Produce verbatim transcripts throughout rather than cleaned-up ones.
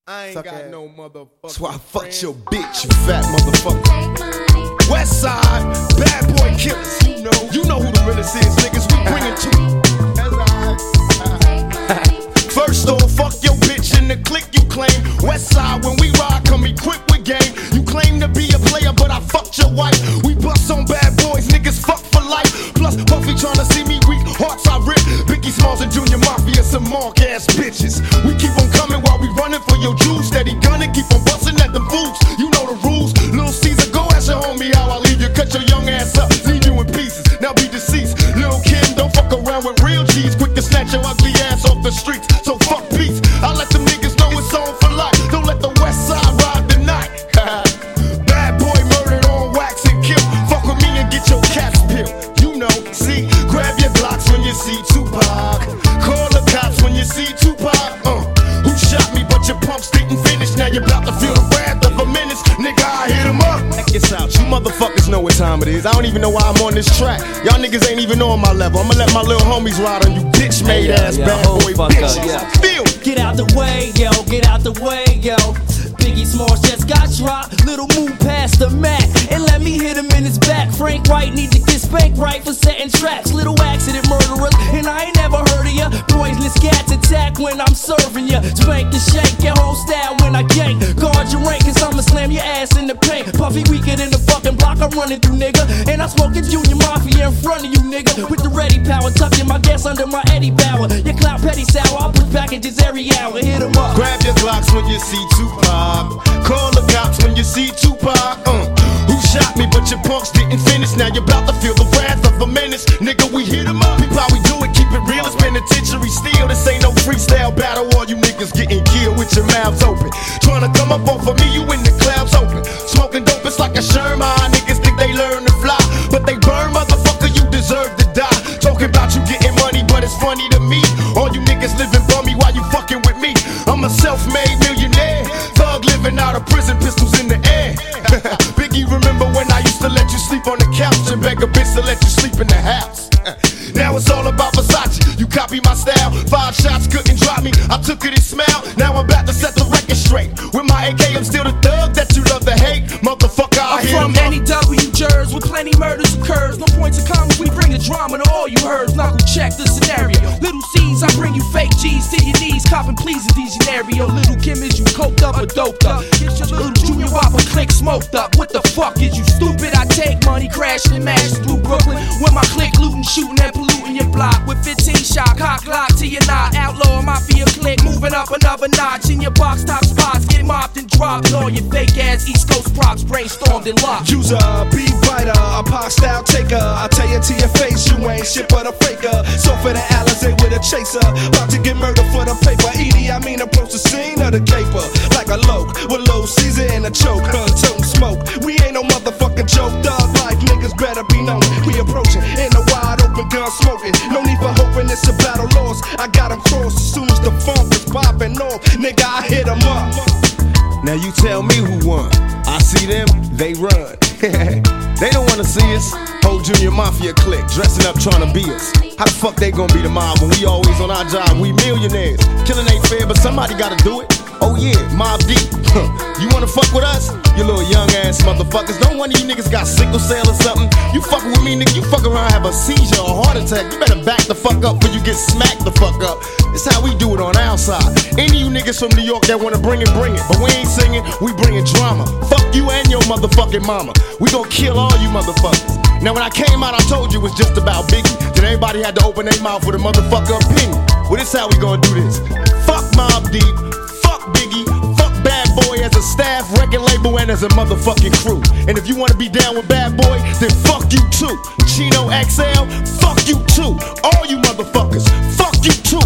I ain't Suck got ass. no motherfucker. That's why I fucked your bitch, you fat motherfucker. West Side, bad boy killers. You know, you know who the realest is, niggas. We bring it to you. First off, fuck your bitch in the clique you claim. West Side, when we ride, come equipped with game. You claim to be a player, but I fucked your wife. We bust on bad boys, niggas fuck for life. Plus, Puffy tryna see me weak, hearts I rip. Biggie Smalls and Junior Mafia, some mark ass bitches. We keep on coming while we running for your juice. Steady gunning, keep on busting at the fools. You know the rules. Lil Caesar, go ask your homie how I leave you. Cut your young ass up, leave you in pieces. Now be deceased. Lil Kim, don't fuck around with real G's. Quick to snatch your ugly ass off the streets. So fuck peace. I let them niggas know it's on for life. Don't let the West Side ride the night. Bad boy murdered on wax and kill. Fuck with me and get your cats peeled. You know, see, grab your Glocks when you see Tupac. Call the cops when you see Tupac. Uh, who shot me but your pumps didn't finish? Now you're about to feel the wrath of a menace. Nigga, I hit him up. Check this out, you motherfuckers know what time it is. I don't even know why I'm on this track. Y'all niggas ain't even on my level. I'ma let my little homies ride on you bitch made yeah, ass yeah, bad boy bitches. up, yeah. Feel. Get out the way, yo, get out the way, yo. Biggie Smalls just got dropped. Little move past the Mac and let me hit him in his back. Frank White need to get spanked right for setting traps. Little accident murderers, and I ain't never heard of ya. Poisonous cats attack when I'm serving ya. Spank and shake your whole style when I gank. Guard your rank, cause I'ma slam your ass in the paint. Puffy weaker than the fucking block I'm running through, nigga. And I'm smoking Junior Mafia in front of you, nigga. With the ready power, tucking my gas under my Eddie Bauer. Your clout petty sour, I push packages every hour. Hit 'em up. Grab your Glocks when you see Tupac. Call the cops when you see Tupac. Uh, who shot me but your punks didn't finish? Now you're about to feel the wrath of a menace. Nigga, we hit 'em up. People how we do it, keep it real. It's penitentiary steel. This ain't no freestyle battle. All you niggas getting killed with your mouths open. Tryna come up off of me, you in the clouds open. Smoking dope, it's like a Sherman. Niggas think they learn to fly, but they burn, motherfucker, you deserve to die. Talking about you getting money, but it's funny to me. All you niggas living bummy while you fucking with me. I'm a self-made millionaire. Thug living out of prison, pistols in the air. Biggie, remember when I used to let you sleep on the couch and beg a bitch to let you sleep in the house? Now it's all about Versace. You copy my style. Five shots couldn't drop me. I took it and smiled. Now I'm about to set the record straight. With my A K, I'm still the thug that you love to hate. Motherfucker, I I'm hear from N E W Jersey, where plenty murders occurs. No points of commas, we bring the drama to all you heard. Knuckle check the scenario. Little C's, I bring you fake G's to your knees. Copping please in these scenario. Little Kim, is you coked up or doped up? Get your little Junior Whopper click smoked up. What the fuck is you stupid? I take money, crashing and mashing through Brooklyn. With my click looting, shooting and polluting your block. With fifteen shot, cock lock to your knot. Outlaw mafia click, moving up another notch. In your box top spots, get mopped and dropped. And all your fake ass East Coast props brainstormed and locked. User, beat writer, a pop style taker. I tell you to your face, you ain't shit but a faker. So for the Alizé with a chaser, about to get murdered for the paper. Edie, I mean approach the scene of the caper like a loke with low Caesar in a choke. Huh, toting smoke. We ain't no motherfucking joke. Dog like niggas better be known. We approaching in a wide open gun smoking. No need for hoping it's a battle lost. I got 'em crossed as soon as the funk is popping off. Nigga, I hit 'em up. Now you tell me who won. I see them, they run. They don't wanna see us. Whole Junior Mafia clique, dressing up trying to be us. How the fuck they gonna be the mob when we always on our job? We millionaires. Killing ain't fair, but somebody gotta do it. Oh yeah, Mob Deep. You wanna fuck with us? You little young ass motherfuckers. Don't one of you niggas got sickle cell or something. You fucking with me, nigga, you fuck around, have a seizure or a heart attack. You better back the fuck up before you get smacked the fuck up. It's how we do it on our side. Any of you niggas from New York that wanna bring it, bring it. But we ain't singing, we bringing drama. Fuck you and your motherfucking mama. We gon' kill all you motherfuckers. Now when I came out, I told you it was just about Biggie. Then everybody had to open their mouth with a motherfucker opinion. Well, this how we gonna do this. Fuck Mob Deep. Biggie, fuck Bad Boy as a staff, record label, and as a motherfucking crew. And if you wanna be down with Bad Boy, then fuck you too. Chino X L, fuck you too. All you motherfuckers, fuck you too.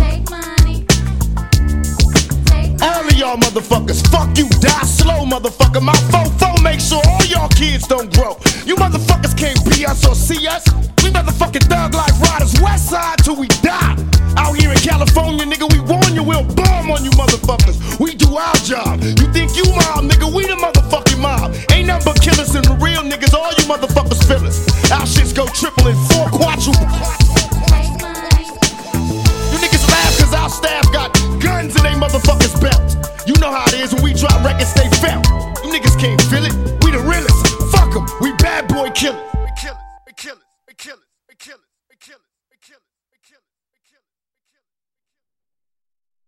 All of y'all motherfuckers, fuck you, die slow, motherfucker. My fofo make sure all y'all kids don't grow. You motherfuckers can't be us or see us. We motherfucking thug like riders, West Side till we die. Out here in California, nigga, we warn you, we'll bomb on you motherfuckers. We do our job. You think you mob, nigga, we the motherfucking mob. Ain't nothing but killers and the real niggas, all you motherfuckers feel us. Our shits go triple and four quadruple. You niggas laugh cause our staff got guns in they motherfuckers belt. You know how about it is when we drop records, they felt. You niggas can't feel it. We the realest. Fuck 'em. We bad boy killers. We killers. We killers. We killers. We killers. We killers. We killers. We killers.